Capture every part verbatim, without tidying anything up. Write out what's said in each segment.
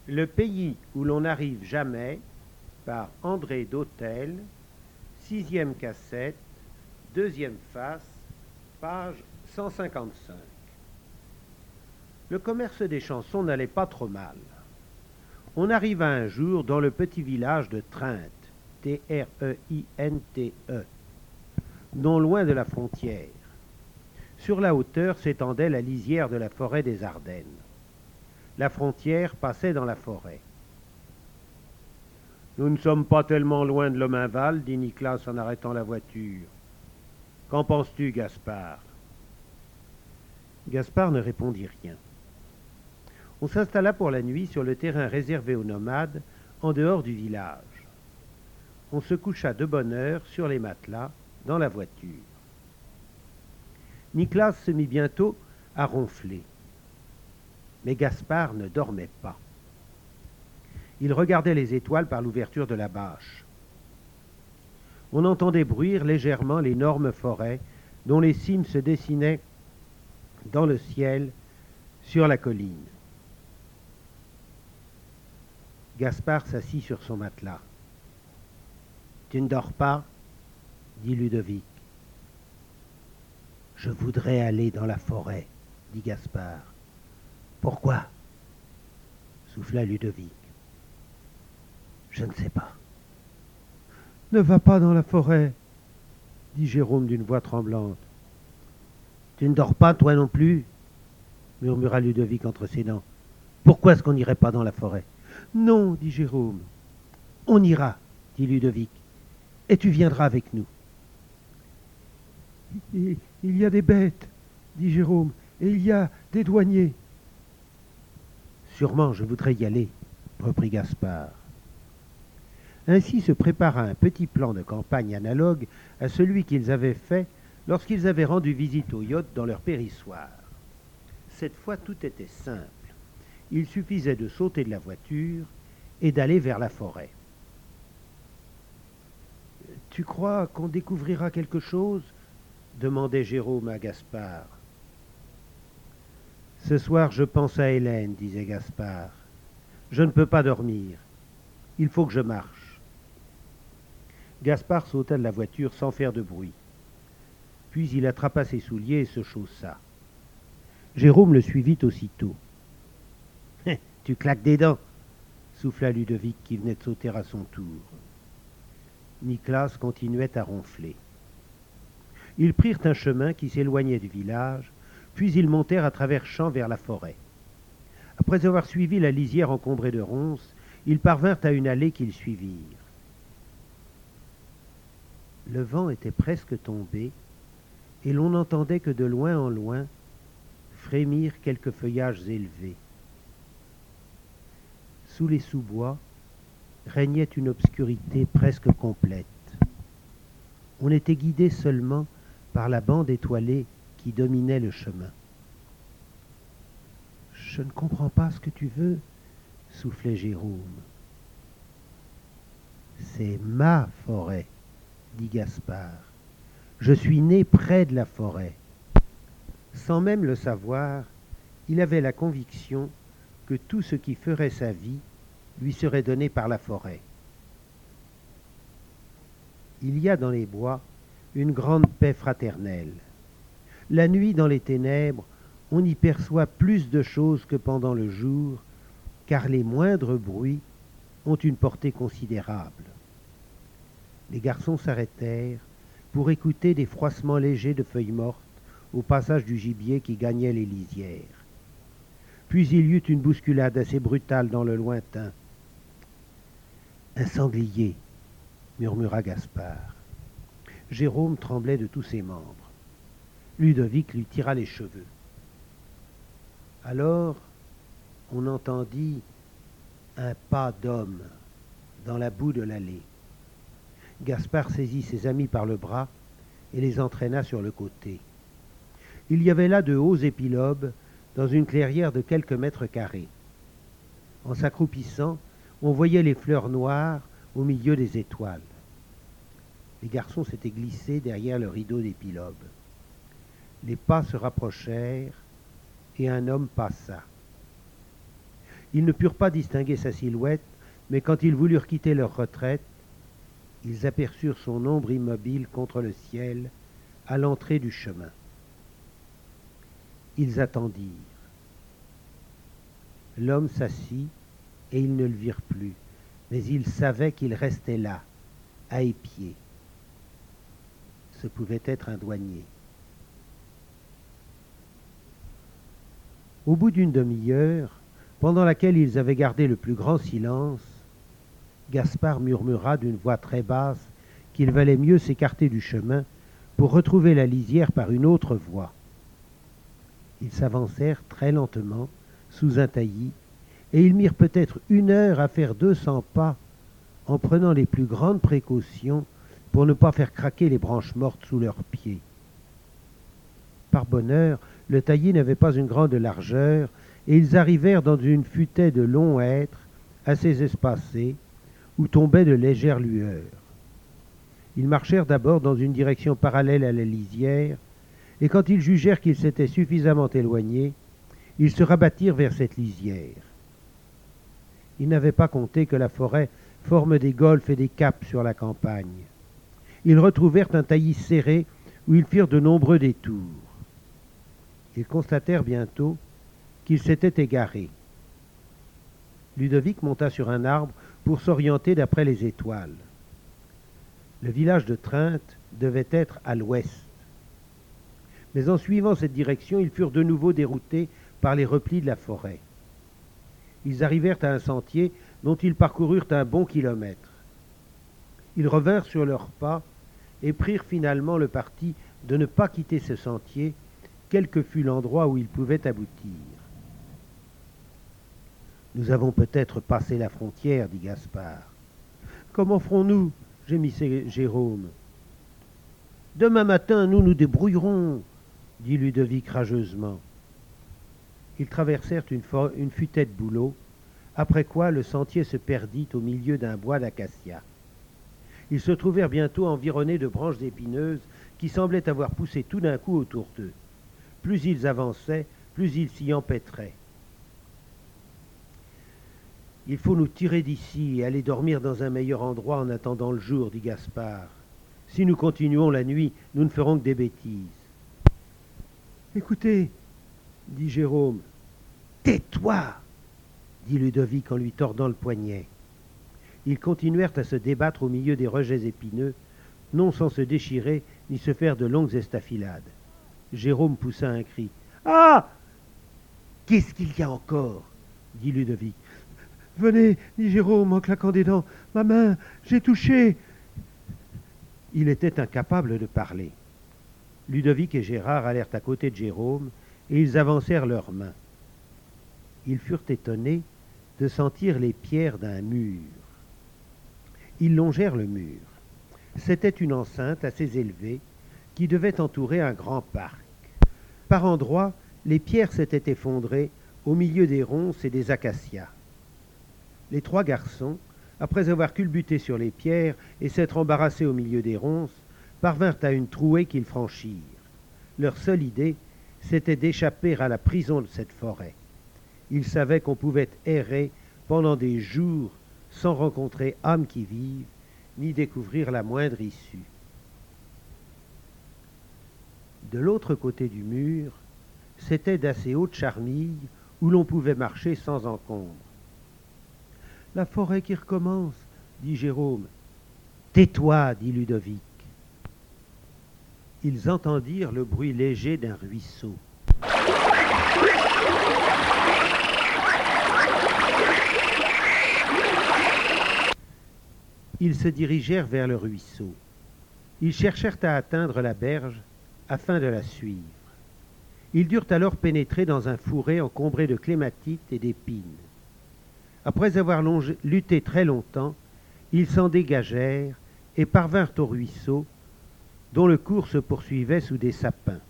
Le pays où l'on n'arrive jamais, par André Dautel, sixième cassette, deuxième face, page cent cinquante-cinq. Le commerce des chansons n'allait pas trop mal. On arriva un jour dans le petit village de Trinte, T R E I N T E, non loin de la frontière. Sur la hauteur s'étendait la lisière de la forêt des Ardennes. La frontière passait dans la forêt. « Nous ne sommes pas tellement loin de l'Omainval, dit Nicolas en arrêtant la voiture. Qu'en penses-tu, Gaspard ?» Gaspard ne répondit rien. On s'installa pour la nuit sur le terrain réservé aux nomades, en dehors du village. On se coucha de bonne heure sur les matelas, dans la voiture. Nicolas se mit bientôt à ronfler. Mais Gaspard ne dormait pas. Il regardait les étoiles par l'ouverture de la bâche. On entendait bruire légèrement l'énorme forêt dont les cimes se dessinaient dans le ciel sur la colline. Gaspard s'assit sur son matelas. « Tu ne dors pas ?» dit Ludovic. « Je voudrais aller dans la forêt, » dit Gaspard. « Pourquoi ?» souffla Ludovic. « Je ne sais pas. »« Ne va pas dans la forêt, » dit Jérôme d'une voix tremblante. « Tu ne dors pas, toi non plus ?» murmura Ludovic entre ses dents. « Pourquoi est-ce qu'on n'irait pas dans la forêt ?»« Non, » dit Jérôme. « On ira, » dit Ludovic, « et tu viendras avec nous. »« Il, il y a des bêtes, » dit Jérôme, « et il y a des douaniers. »« Sûrement, je voudrais y aller, » reprit Gaspard. Ainsi se prépara un petit plan de campagne analogue à celui qu'ils avaient fait lorsqu'ils avaient rendu visite au yacht dans leur périssoir. Cette fois, tout était simple. Il suffisait de sauter de la voiture et d'aller vers la forêt. « Tu crois qu'on découvrira quelque chose ?» demandait Jérôme à Gaspard. « Ce soir, je pense à Hélène, » disait Gaspard. « Je ne peux pas dormir. Il faut que je marche. » Gaspard sauta de la voiture sans faire de bruit. Puis il attrapa ses souliers et se chaussa. Jérôme le suivit aussitôt. « Tu claques des dents !» souffla Ludovic qui venait de sauter à son tour. Nicolas continuait à ronfler. Ils prirent un chemin qui s'éloignait du village, puis ils montèrent à travers champs vers la forêt. Après avoir suivi la lisière encombrée de ronces, ils parvinrent à une allée qu'ils suivirent. Le vent était presque tombé, et l'on n'entendait que de loin en loin frémir quelques feuillages élevés. Sous les sous-bois régnait une obscurité presque complète. On était guidé seulement par la bande étoilée qui dominait le chemin. « Je ne comprends pas ce que tu veux, » soufflait Jérôme. « C'est ma forêt, » dit Gaspard. « Je suis né près de la forêt. » Sans même le savoir, il avait la conviction que tout ce qui ferait sa vie lui serait donné par la forêt. Il y a dans les bois une grande paix fraternelle. La nuit, dans les ténèbres, on y perçoit plus de choses que pendant le jour, car les moindres bruits ont une portée considérable. Les garçons s'arrêtèrent pour écouter des froissements légers de feuilles mortes au passage du gibier qui gagnait les lisières. Puis il y eut une bousculade assez brutale dans le lointain. « Un sanglier !» murmura Gaspard. Jérôme tremblait de tous ses membres. Ludovic lui tira les cheveux. Alors, on entendit un pas d'homme dans la boue de l'allée. Gaspard saisit ses amis par le bras et les entraîna sur le côté. Il y avait là de hauts épilobes dans une clairière de quelques mètres carrés. En s'accroupissant, on voyait les fleurs noires au milieu des étoiles. Les garçons s'étaient glissés derrière le rideau d'épilobes. Les pas se rapprochèrent et un homme passa. Ils ne purent pas distinguer sa silhouette, mais quand ils voulurent quitter leur retraite, ils aperçurent son ombre immobile contre le ciel, à l'entrée du chemin. Ils attendirent. L'homme s'assit, et ils ne le virent plus, mais ils savaient qu'il restait là, à épier. Ce pouvait être un douanier. Au bout d'une demi-heure, pendant laquelle ils avaient gardé le plus grand silence, Gaspard murmura d'une voix très basse qu'il valait mieux s'écarter du chemin pour retrouver la lisière par une autre voie. Ils s'avancèrent très lentement, sous un taillis, et ils mirent peut-être une heure à faire deux cents pas, en prenant les plus grandes précautions pour ne pas faire craquer les branches mortes sous leurs pieds. Par bonheur, le taillis n'avait pas une grande largeur, et ils arrivèrent dans une futaie de longs hêtres, assez espacés, où tombaient de légères lueurs. Ils marchèrent d'abord dans une direction parallèle à la lisière, et quand ils jugèrent qu'ils s'étaient suffisamment éloignés, ils se rabattirent vers cette lisière. Ils n'avaient pas compté que la forêt forme des golfes et des caps sur la campagne. Ils retrouvèrent un taillis serré où ils firent de nombreux détours. Ils constatèrent bientôt qu'ils s'étaient égarés. Ludovic monta sur un arbre pour s'orienter d'après les étoiles. Le village de Treinte devait être à l'ouest. Mais en suivant cette direction, ils furent de nouveau déroutés par les replis de la forêt. Ils arrivèrent à un sentier dont ils parcoururent un bon kilomètre. Ils revinrent sur leurs pas et prirent finalement le parti de ne pas quitter ce sentier, quel que fût l'endroit où ils pouvaient aboutir. « Nous avons peut-être passé la frontière, dit Gaspard. »« Comment ferons-nous » gémit Jérôme. « Demain matin, nous nous débrouillerons, » dit Ludovic rageusement. Ils traversèrent une, une futaie de bouleaux, après quoi le sentier se perdit au milieu d'un bois d'acacias. Ils se trouvèrent bientôt environnés de branches épineuses qui semblaient avoir poussé tout d'un coup autour d'eux. Plus ils avançaient, plus ils s'y empêtraient. « Il faut nous tirer d'ici et aller dormir dans un meilleur endroit en attendant le jour, dit Gaspard. Si nous continuons la nuit, nous ne ferons que des bêtises. »« Écoutez, dit Jérôme. »« Tais-toi !» dit Ludovic en lui tordant le poignet. Ils continuèrent à se débattre au milieu des rejets épineux, non sans se déchirer ni se faire de longues estafilades. Jérôme poussa un cri. « Ah ! Qu'est-ce qu'il y a encore ?» dit Ludovic. « Venez, dit Jérôme en claquant des dents. Ma main, j'ai touché. » Il était incapable de parler. Ludovic et Gérard allèrent à côté de Jérôme et ils avancèrent leurs mains. Ils furent étonnés de sentir les pierres d'un mur. Ils longèrent le mur. C'était une enceinte assez élevée qui devait entourer un grand parc. Par endroits, les pierres s'étaient effondrées au milieu des ronces et des acacias. Les trois garçons, après avoir culbuté sur les pierres et s'être embarrassés au milieu des ronces, parvinrent à une trouée qu'ils franchirent. Leur seule idée, c'était d'échapper à la prison de cette forêt. Ils savaient qu'on pouvait errer pendant des jours sans rencontrer âme qui vive, ni découvrir la moindre issue. De l'autre côté du mur, c'était d'assez hautes charmilles où l'on pouvait marcher sans encombre. « La forêt qui recommence, » dit Jérôme. « Tais-toi, » dit Ludovic. Ils entendirent le bruit léger d'un ruisseau. Ils se dirigèrent vers le ruisseau. Ils cherchèrent à atteindre la berge afin de la suivre. Ils durent alors pénétrer dans un fourré encombré de clématites et d'épines. Après avoir longé, lutté très longtemps, ils s'en dégagèrent et parvinrent au ruisseau, dont le cours se poursuivait sous des sapins.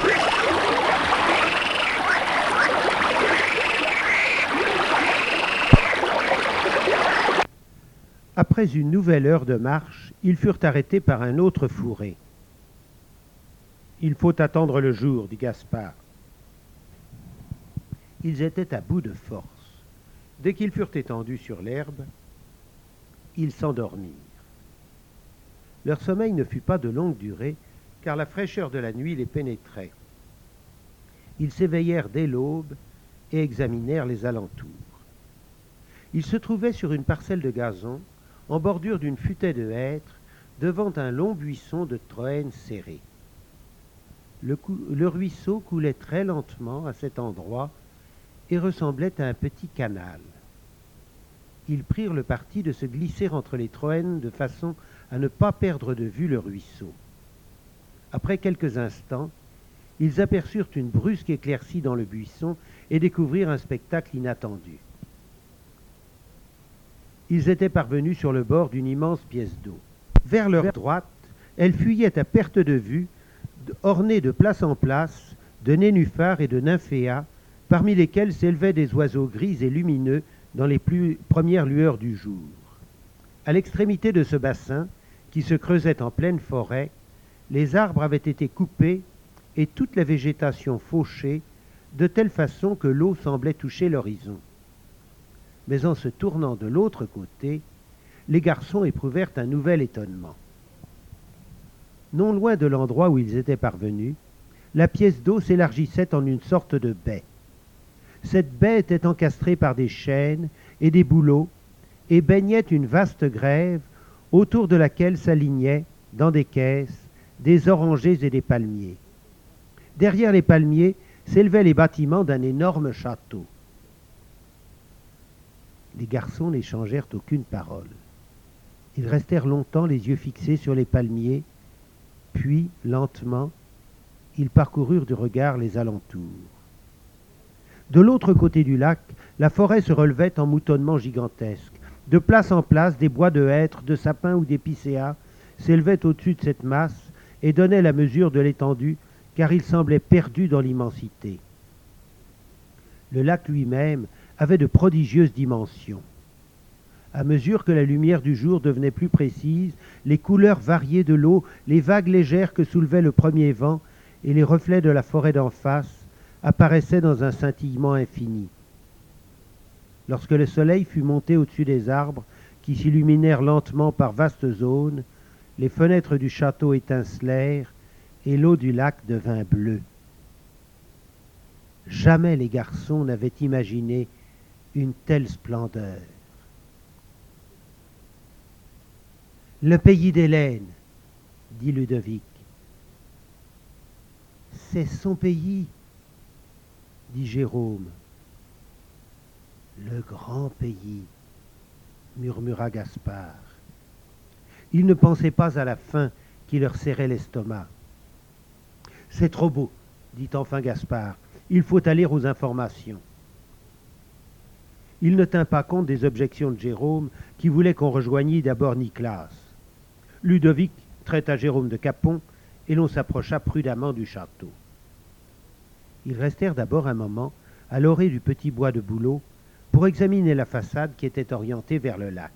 Après une nouvelle heure de marche, ils furent arrêtés par un autre fourré. « Il faut attendre le jour, » dit Gaspard. Ils étaient à bout de force. Dès qu'ils furent étendus sur l'herbe, ils s'endormirent. Leur sommeil ne fut pas de longue durée, car la fraîcheur de la nuit les pénétrait. Ils s'éveillèrent dès l'aube et examinèrent les alentours. Ils se trouvaient sur une parcelle de gazon, en bordure d'une futaie de hêtres, devant un long buisson de troènes serrés. Le, cou- le ruisseau coulait très lentement à cet endroit et ressemblait à un petit canal. Ils prirent le parti de se glisser entre les troènes de façon à ne pas perdre de vue le ruisseau. Après quelques instants, ils aperçurent une brusque éclaircie dans le buisson et découvrirent un spectacle inattendu. Ils étaient parvenus sur le bord d'une immense pièce d'eau. Vers leur droite, elle fuyait à perte de vue, ornée de place en place, de nénuphars et de nymphéas, parmi lesquels s'élevaient des oiseaux gris et lumineux dans les plus premières lueurs du jour. À l'extrémité de ce bassin, qui se creusait en pleine forêt, les arbres avaient été coupés et toute la végétation fauchée, de telle façon que l'eau semblait toucher l'horizon. Mais en se tournant de l'autre côté, les garçons éprouvèrent un nouvel étonnement. Non loin de l'endroit où ils étaient parvenus, la pièce d'eau s'élargissait en une sorte de baie. Cette baie était encastrée par des chênes et des bouleaux et baignait une vaste grève autour de laquelle s'alignaient, dans des caisses, des orangers et des palmiers. Derrière les palmiers s'élevaient les bâtiments d'un énorme château. Les garçons n'échangèrent aucune parole. Ils restèrent longtemps les yeux fixés sur les palmiers, puis, lentement, ils parcoururent du regard les alentours. De l'autre côté du lac, la forêt se relevait en moutonnement gigantesque. De place en place, des bois de hêtres, de sapins ou d'épicéas s'élevaient au-dessus de cette masse et donnaient la mesure de l'étendue, car il semblait perdu dans l'immensité. Le lac lui-même avait de prodigieuses dimensions. À mesure que la lumière du jour devenait plus précise, les couleurs variées de l'eau, les vagues légères que soulevait le premier vent et les reflets de la forêt d'en face apparaissaient dans un scintillement infini. Lorsque le soleil fut monté au-dessus des arbres, qui s'illuminèrent lentement par vastes zones, les fenêtres du château étincelèrent et l'eau du lac devint bleue. Jamais les garçons n'avaient imaginé une telle splendeur. « Le pays d'Hélène, » dit Ludovic. « C'est son pays, » dit Jérôme. « Le grand pays, » murmura Gaspard. Il ne pensait pas à la faim qui leur serrait l'estomac. « C'est trop beau, » dit enfin Gaspard. « Il faut aller aux informations. » Il ne tint pas compte des objections de Jérôme, qui voulait qu'on rejoignît d'abord Nicolas. Ludovic traita Jérôme de capon, et l'on s'approcha prudemment du château. Ils restèrent d'abord un moment à l'orée du petit bois de bouleaux pour examiner la façade qui était orientée vers le lac.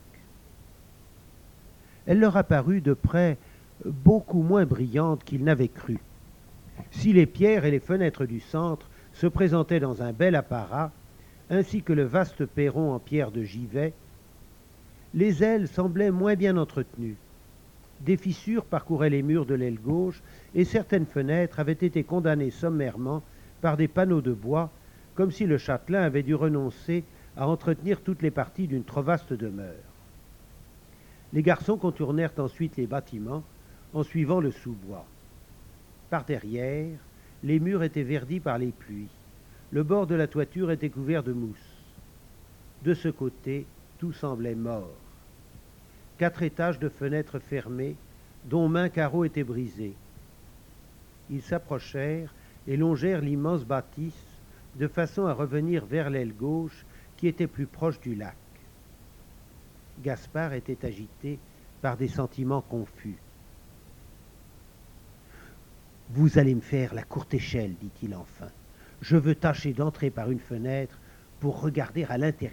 Elle leur apparut de près beaucoup moins brillante qu'ils n'avaient cru. Si les pierres et les fenêtres du centre se présentaient dans un bel apparat, ainsi que le vaste perron en pierre de Givet, les ailes semblaient moins bien entretenues. Des fissures parcouraient les murs de l'aile gauche et certaines fenêtres avaient été condamnées sommairement par des panneaux de bois, comme si le châtelain avait dû renoncer à entretenir toutes les parties d'une trop vaste demeure. Les garçons contournèrent ensuite les bâtiments en suivant le sous-bois. Par derrière, les murs étaient verdis par les pluies. Le bord de la toiture était couvert de mousse. De ce côté, tout semblait mort. Quatre étages de fenêtres fermées, dont maint carreaux étaient brisés. Ils s'approchèrent et longèrent l'immense bâtisse, de façon à revenir vers l'aile gauche, qui était plus proche du lac. Gaspard était agité par des sentiments confus. « Vous allez me faire la courte échelle, dit-il enfin. Je veux tâcher d'entrer par une fenêtre pour regarder à l'intérieur. »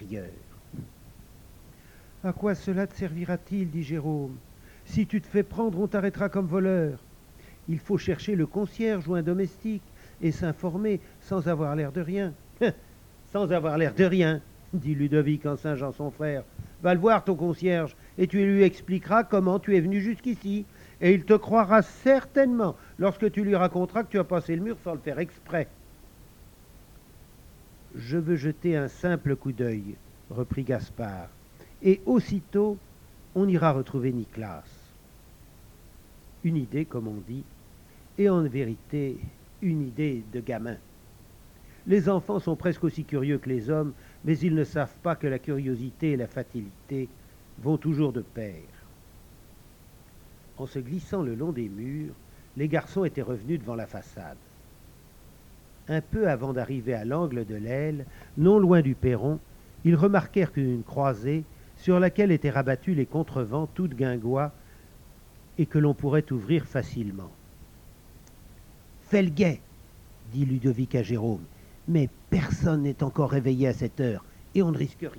« À quoi cela te servira-t-il, dit Jérôme. Si tu te fais prendre, on t'arrêtera comme voleur. Il faut chercher le concierge ou un domestique et s'informer sans avoir l'air de rien. » « Sans avoir l'air de rien. » dit Ludovic en singeant son frère. Va le voir, ton concierge, et tu lui expliqueras comment tu es venu jusqu'ici. Et il te croira certainement lorsque tu lui raconteras que tu as passé le mur sans le faire exprès. Je veux jeter un simple coup d'œil, reprit Gaspard, et aussitôt on ira retrouver Nicolas. Une idée, comme on dit, et en vérité, une idée de gamin. Les enfants sont presque aussi curieux que les hommes, mais ils ne savent pas que la curiosité et la facilité vont toujours de pair. En se glissant le long des murs, les garçons étaient revenus devant la façade. Un peu avant d'arriver à l'angle de l'aile, non loin du perron, ils remarquèrent une croisée sur laquelle étaient rabattus les contrevents toutes guingois et que l'on pourrait ouvrir facilement. « Fais le guet !» dit Ludovic à Jérôme. « Mais personne n'est encore réveillé à cette heure, et on ne risque rien. »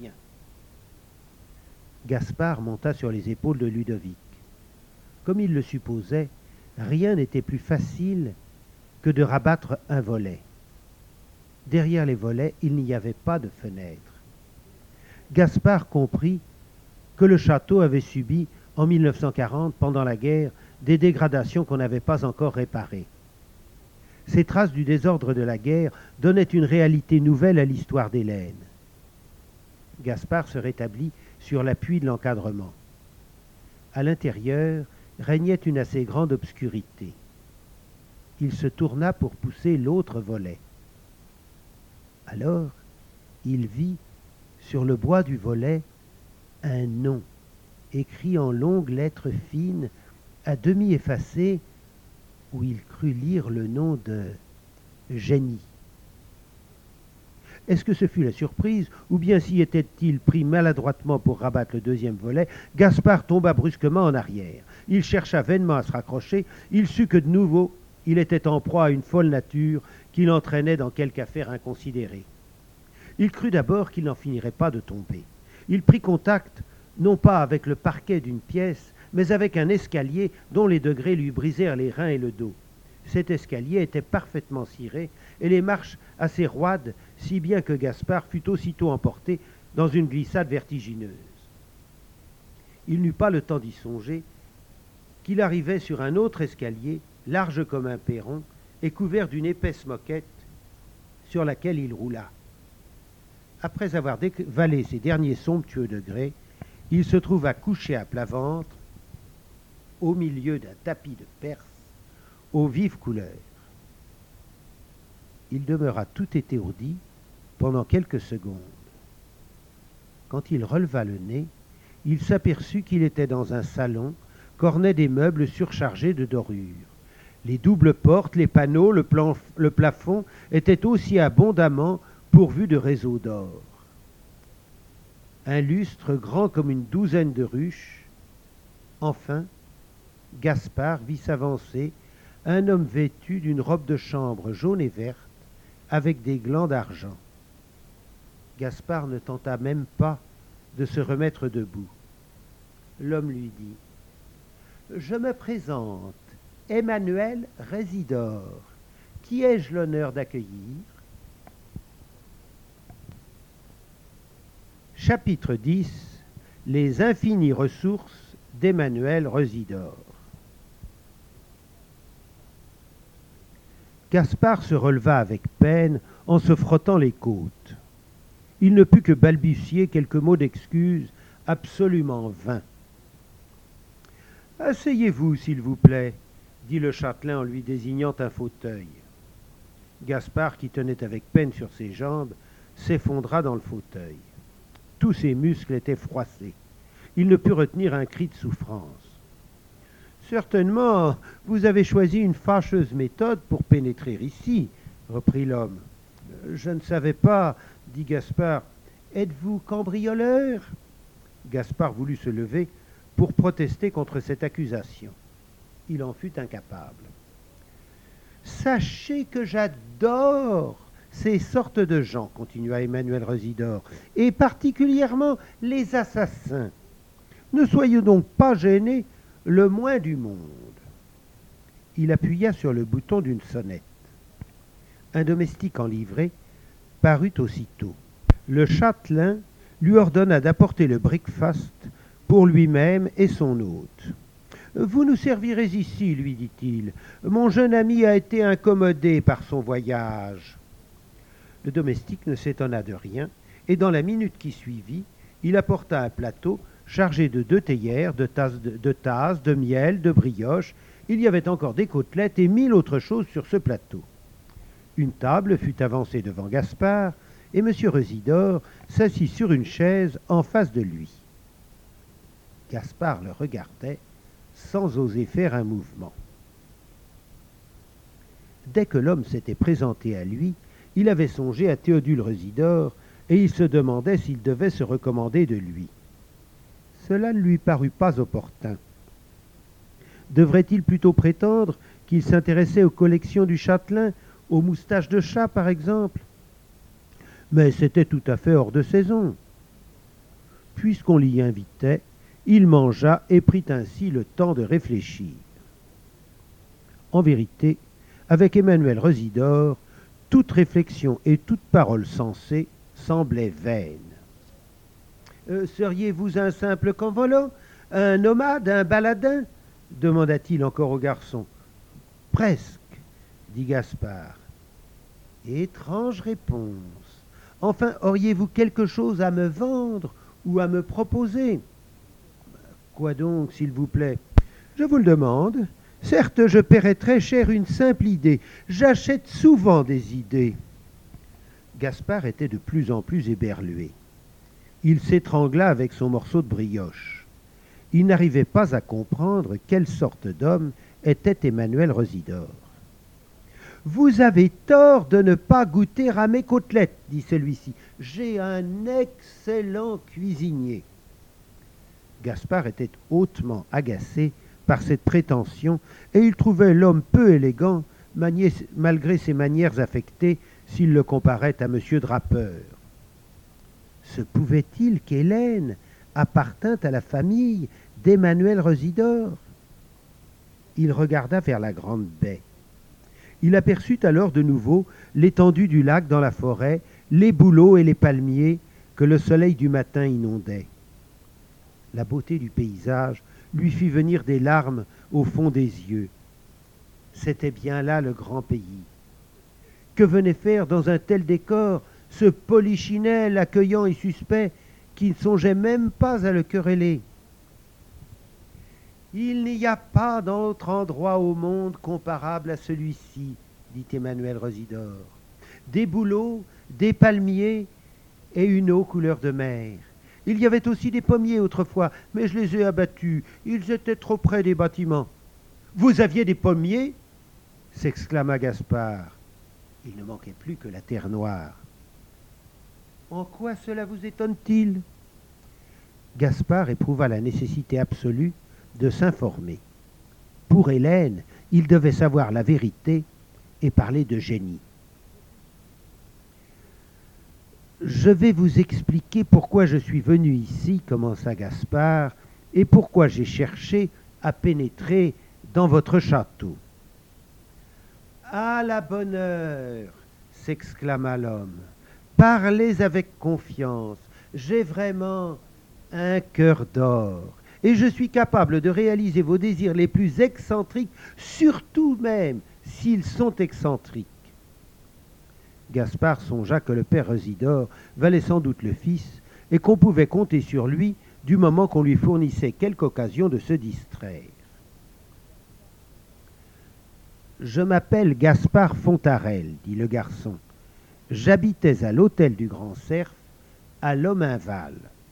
Gaspard monta sur les épaules de Ludovic. Comme il le supposait, rien n'était plus facile que de rabattre un volet. Derrière les volets, il n'y avait pas de fenêtre. Gaspard comprit que le château avait subi, en mille neuf cent quarante, pendant la guerre, des dégradations qu'on n'avait pas encore réparées. Ces traces du désordre de la guerre donnaient une réalité nouvelle à l'histoire d'Hélène. Gaspard se rétablit sur l'appui de l'encadrement. À l'intérieur régnait une assez grande obscurité. Il se tourna pour pousser l'autre volet. Alors, il vit, sur le bois du volet, un nom, écrit en longues lettres fines, à demi effacées, où il crut lire le nom de Génie. Est-ce que ce fut la surprise, ou bien s'y était-il pris maladroitement pour rabattre le deuxième volet, Gaspard tomba brusquement en arrière. Il chercha vainement à se raccrocher, il sut que de nouveau, il était en proie à une folle nature qui l'entraînait dans quelque affaire inconsidérée. Il crut d'abord qu'il n'en finirait pas de tomber. Il prit contact, non pas avec le parquet d'une pièce, mais avec un escalier dont les degrés lui brisèrent les reins et le dos. Cet escalier était parfaitement ciré, et les marches assez roides, si bien que Gaspard fut aussitôt emporté dans une glissade vertigineuse. Il n'eut pas le temps d'y songer qu'il arrivait sur un autre escalier, large comme un perron, et couvert d'une épaisse moquette, sur laquelle il roula. Après avoir dévalé ses derniers somptueux degrés, il se trouva couché à plat ventre, au milieu d'un tapis de Perse, aux vives couleurs. Il demeura tout étourdi pendant quelques secondes. Quand il releva le nez, il s'aperçut qu'il était dans un salon qu'ornaient des meubles surchargés de dorures. Les doubles portes, les panneaux, le, plan, le plafond étaient aussi abondamment pourvus de réseaux d'or. Un lustre grand comme une douzaine de ruches. Enfin, Gaspard vit s'avancer un homme vêtu d'une robe de chambre jaune et verte avec des glands d'argent. Gaspard ne tenta même pas de se remettre debout. L'homme lui dit « Je me présente, Emmanuel Résidor. Qui ai-je l'honneur d'accueillir ?» Chapitre dix. Les infinies ressources d'Emmanuel Résidor. Gaspard se releva avec peine en se frottant les côtes. Il ne put que balbutier quelques mots d'excuse absolument vains. « Asseyez-vous, s'il vous plaît, » dit le châtelain en lui désignant un fauteuil. Gaspard, qui tenait avec peine sur ses jambes, s'effondra dans le fauteuil. Tous ses muscles étaient froissés. Il ne put retenir un cri de souffrance. « Certainement, vous avez choisi une fâcheuse méthode pour pénétrer ici, » reprit l'homme. « Je ne savais pas, » dit Gaspard. « Êtes-vous cambrioleur ?» Gaspard voulut se lever pour protester contre cette accusation. Il en fut incapable. « Sachez que j'adore ces sortes de gens, » continua Emmanuel Résidor, « et particulièrement les assassins. Ne soyez donc pas gênés le moins du monde. » Il appuya sur le bouton d'une sonnette. Un domestique en livrée parut aussitôt. Le châtelain lui ordonna d'apporter le breakfast pour lui-même et son hôte. « Vous nous servirez ici, lui dit-il. Mon jeune ami a été incommodé par son voyage. » Le domestique ne s'étonna de rien, et dans la minute qui suivit, il apporta un plateau chargé de deux théières, de tasses de, de, tasses, de miel, de brioches. Il y avait encore des côtelettes et mille autres choses sur ce plateau. Une table fut avancée devant Gaspard, et M. Residor s'assit sur une chaise en face de lui. Gaspard le regardait sans oser faire un mouvement. Dès que l'homme s'était présenté à lui, il avait songé à Théodule Residor, et il se demandait s'il devait se recommander de lui. Cela ne lui parut pas opportun. Devrait-il plutôt prétendre qu'il s'intéressait aux collections du châtelain, aux moustaches de chat par exemple? Mais c'était tout à fait hors de saison. Puisqu'on l'y invitait, il mangea et prit ainsi le temps de réfléchir. En vérité, avec Emmanuel Residor, toute réflexion et toute parole sensée semblaient vaines. Euh, « Seriez-vous un simple convolant, un nomade, un baladin ?» demanda-t-il encore au garçon. « Presque, » dit Gaspard. « Étrange réponse. Enfin, auriez-vous quelque chose à me vendre ou à me proposer ?»« Quoi donc, s'il vous plaît ? Je vous le demande. Certes, je paierais très cher une simple idée. J'achète souvent des idées. » Gaspard était de plus en plus éberlué. Il s'étrangla avec son morceau de brioche. Il n'arrivait pas à comprendre quelle sorte d'homme était Emmanuel Residor. « Vous avez tort de ne pas goûter à mes côtelettes, dit celui-ci. J'ai un excellent cuisinier. » Gaspard était hautement agacé par cette prétention, et il trouvait l'homme peu élégant, manié, malgré ses manières affectées, s'il le comparait à M. Drappeur. Se pouvait-il qu'Hélène appartint à la famille d'Emmanuel Residor? Il regarda vers la grande baie. Il aperçut alors de nouveau l'étendue du lac dans la forêt, les bouleaux et les palmiers que le soleil du matin inondait. La beauté du paysage lui fit venir des larmes au fond des yeux. C'était bien là le grand pays. Que venait faire dans un tel décor ce polichinelle accueillant et suspect qui ne songeait même pas à le quereller? « Il n'y a pas d'autre endroit au monde comparable à celui-ci, dit Emmanuel Residor. Des bouleaux, des palmiers et une eau couleur de mer. Il y avait aussi des pommiers autrefois, mais je les ai abattus. Ils étaient trop près des bâtiments. »« Vous aviez des pommiers ?» s'exclama Gaspard. Il ne manquait plus que la terre noire. « En quoi cela vous étonne-t-il » Gaspard éprouva la nécessité absolue de s'informer. Pour Hélène, il devait savoir la vérité et parler de génie. « Je vais vous expliquer pourquoi je suis venu ici, commença Gaspard, et pourquoi j'ai cherché à pénétrer dans votre château. »« À la bonne heure !» s'exclama l'homme. « Parlez avec confiance. J'ai vraiment un cœur d'or. Et je suis capable de réaliser vos désirs les plus excentriques, surtout même s'ils sont excentriques. » Gaspard songea que le père Residor valait sans doute le fils et qu'on pouvait compter sur lui du moment qu'on lui fournissait quelque occasion de se distraire. « Je m'appelle Gaspard Fontarel, dit le garçon. J'habitais à l'hôtel du Grand Cerf, à Lominval. »«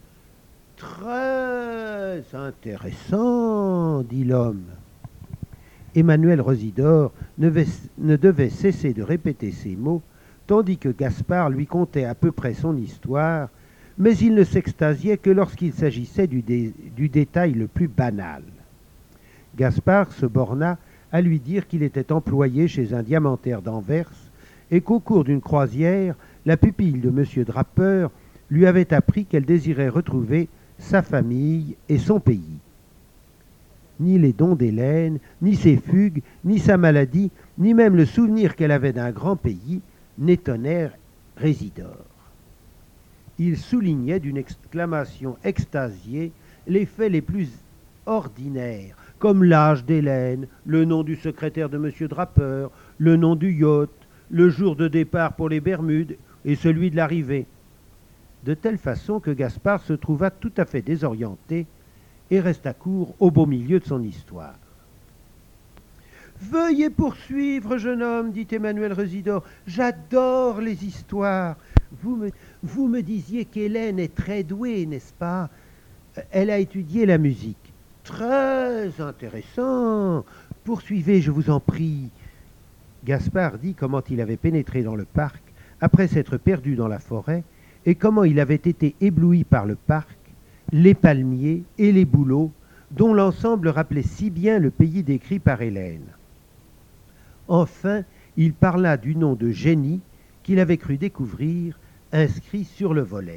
Très intéressant, dit l'homme. » Emmanuel Residor ne, ne devait cesser de répéter ces mots, tandis que Gaspard lui contait à peu près son histoire, mais il ne s'extasiait que lorsqu'il s'agissait du, dé, du détail le plus banal. Gaspard se borna à lui dire qu'il était employé chez un diamantaire d'Anvers et qu'au cours d'une croisière, la pupille de M. Drappeur lui avait appris qu'elle désirait retrouver sa famille et son pays. Ni les dons d'Hélène, ni ses fugues, ni sa maladie, ni même le souvenir qu'elle avait d'un grand pays n'étonnèrent Residor. Il soulignait d'une exclamation extasiée les faits les plus ordinaires, comme l'âge d'Hélène, le nom du secrétaire de M. Draper, le nom du yacht, le jour de départ pour les Bermudes et celui de l'arrivée, de telle façon que Gaspard se trouva tout à fait désorienté et resta court au beau milieu de son histoire. « Veuillez poursuivre, jeune homme, dit Emmanuel Residor. J'adore les histoires. Vous me, vous me disiez qu'Hélène est très douée, n'est-ce pas? Elle a étudié la musique. Très intéressant. Poursuivez, je vous en prie. » Gaspard dit comment il avait pénétré dans le parc après s'être perdu dans la forêt et comment il avait été ébloui par le parc, les palmiers et les bouleaux, dont l'ensemble rappelait si bien le pays décrit par Hélène. Enfin, il parla du nom de génie qu'il avait cru découvrir, inscrit sur le volet.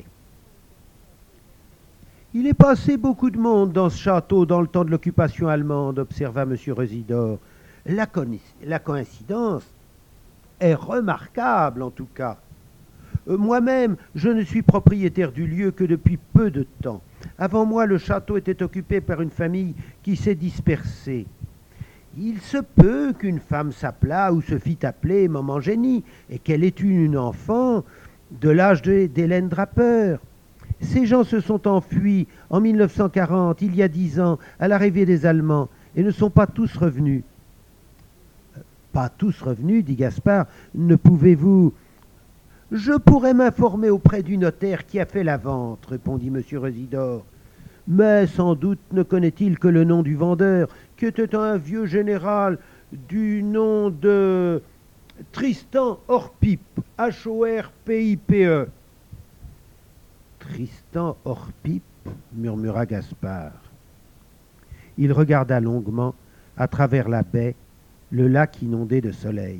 « Il est passé beaucoup de monde dans ce château dans le temps de l'occupation allemande, observa M. Residor. La, co la coïncidence est remarquable, en tout cas. Euh, Moi-même, je ne suis propriétaire du lieu que depuis peu de temps. Avant moi, le château était occupé par une famille qui s'est dispersée. Il se peut qu'une femme s'appelât ou se fît appeler Maman Génie et qu'elle ait eu une enfant de l'âge d'Hélène Draper. Ces gens se sont enfuis en mille neuf cent quarante, il y a dix ans, à l'arrivée des Allemands, et ne sont pas tous revenus. »« Pas tous revenus, dit Gaspard. Ne pouvez-vous... »« Je pourrais m'informer auprès du notaire qui a fait la vente, répondit M. Residor. Mais sans doute ne connaît-il que le nom du vendeur, qui était un vieux général du nom de Tristan Horpipe, H O R P I P E. Tristan Horpipe, murmura Gaspard. Il regarda longuement, à travers la baie, le lac inondé de soleil.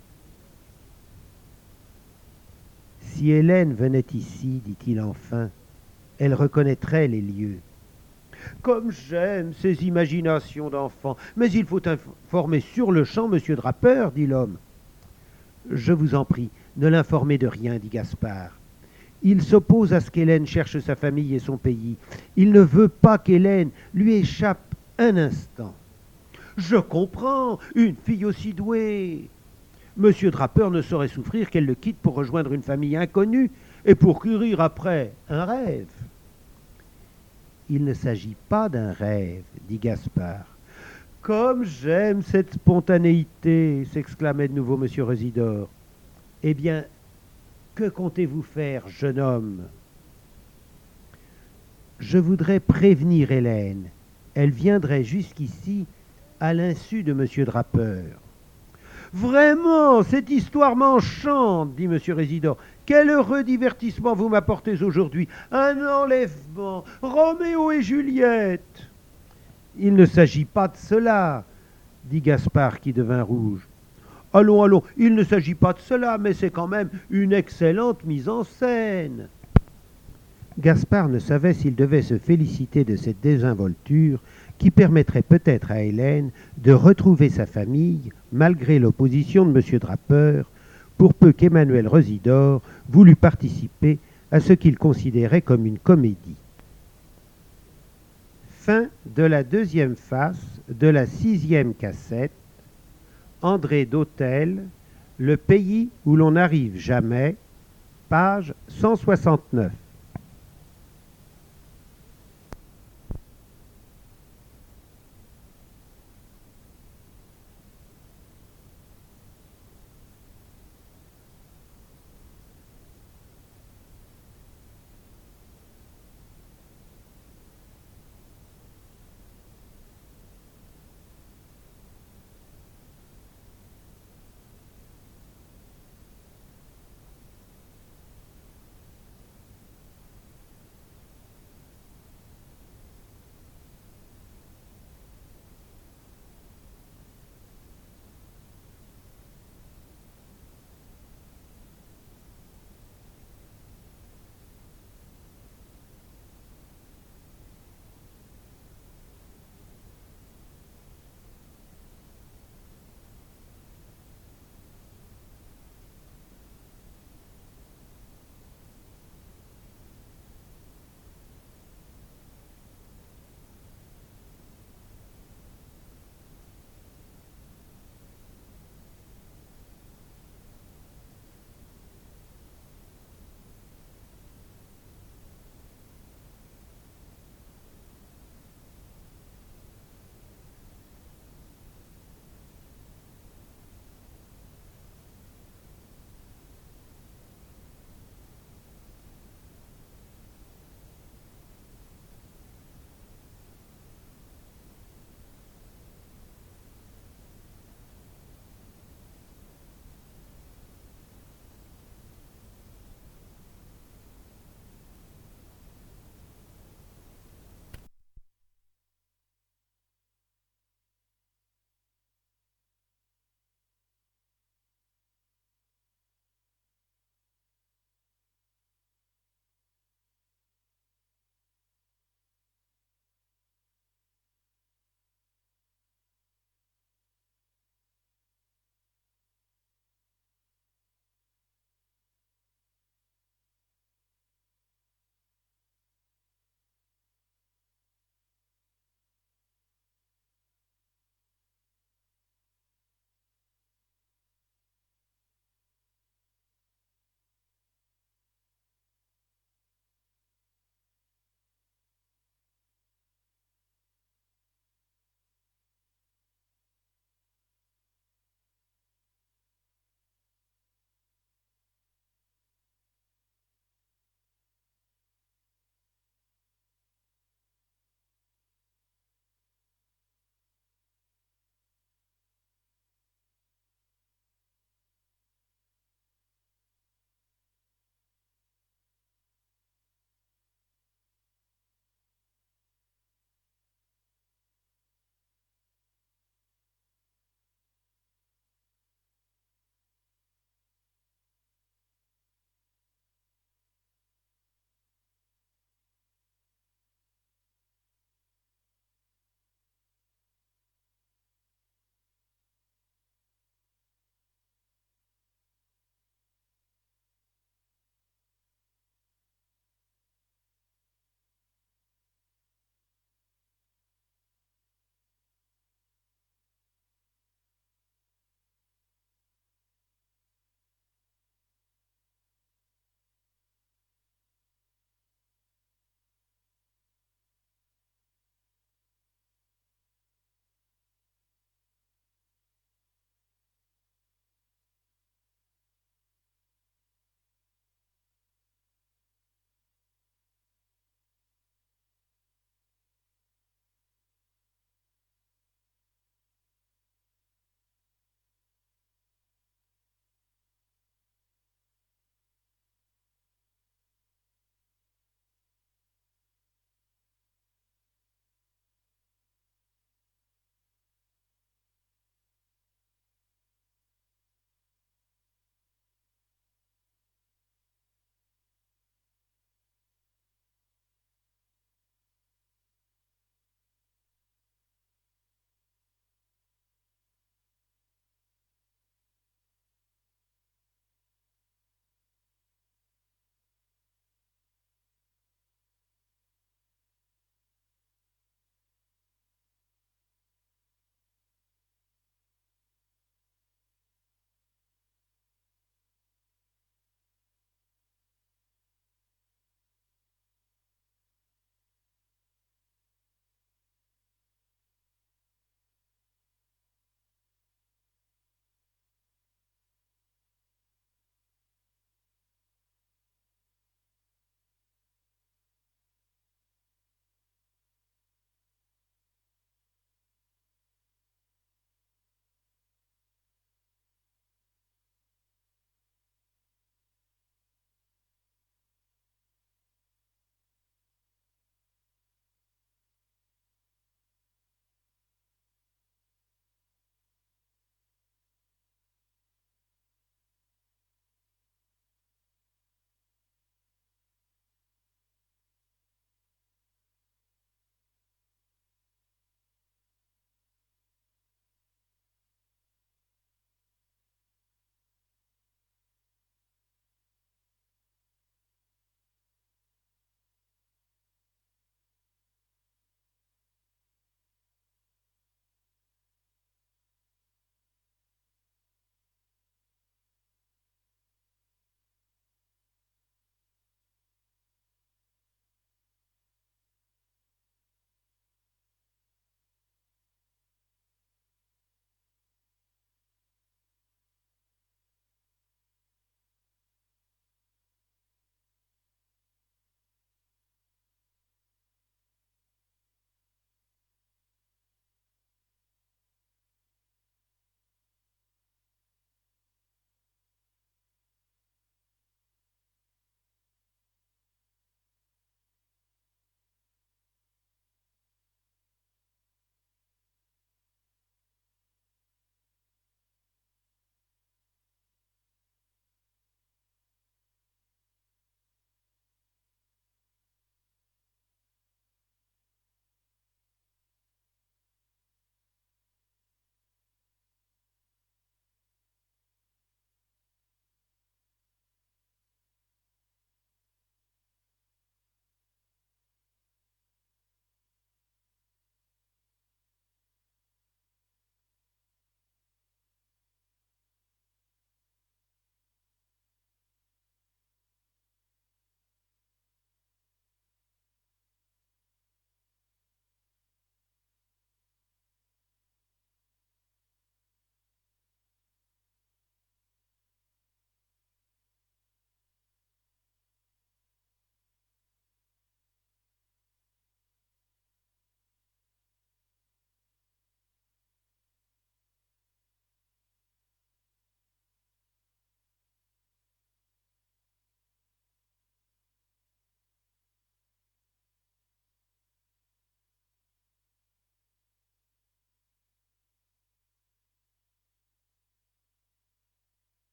Si Hélène venait ici, dit-il enfin, elle reconnaîtrait les lieux. Comme j'aime ces imaginations d'enfant. Mais il faut informer sur le champ M. Draper, dit l'homme. Je vous en prie, ne l'informez de rien, dit Gaspard. Il s'oppose à ce qu'Hélène cherche sa famille et son pays. Il ne veut pas qu'Hélène lui échappe un instant. Je comprends, une fille aussi douée. M. Draper ne saurait souffrir qu'elle le quitte pour rejoindre une famille inconnue et pour courir après un rêve. Il ne s'agit pas d'un rêve, dit Gaspard. Comme j'aime cette spontanéité, s'exclamait de nouveau M. Residor. Eh bien, que comptez-vous faire, jeune homme? Je voudrais prévenir Hélène. Elle viendrait jusqu'ici à l'insu de M. Draper. Vraiment, cette histoire m'enchante, dit M. Residor. Quel heureux divertissement vous m'apportez aujourd'hui. Un enlèvement, Roméo et Juliette. Il ne s'agit pas de cela, dit Gaspard qui devint rouge. Allons, allons, il ne s'agit pas de cela, mais c'est quand même une excellente mise en scène. Gaspard ne savait s'il devait se féliciter de cette désinvolture qui permettrait peut-être à Hélène de retrouver sa famille malgré l'opposition de M. Draper, pour peu qu'Emmanuel Residor voulût participer à ce qu'il considérait comme une comédie. Fin de la deuxième face de la sixième cassette. André Dautel, Le pays où l'on n'arrive jamais, page cent soixante-neuf.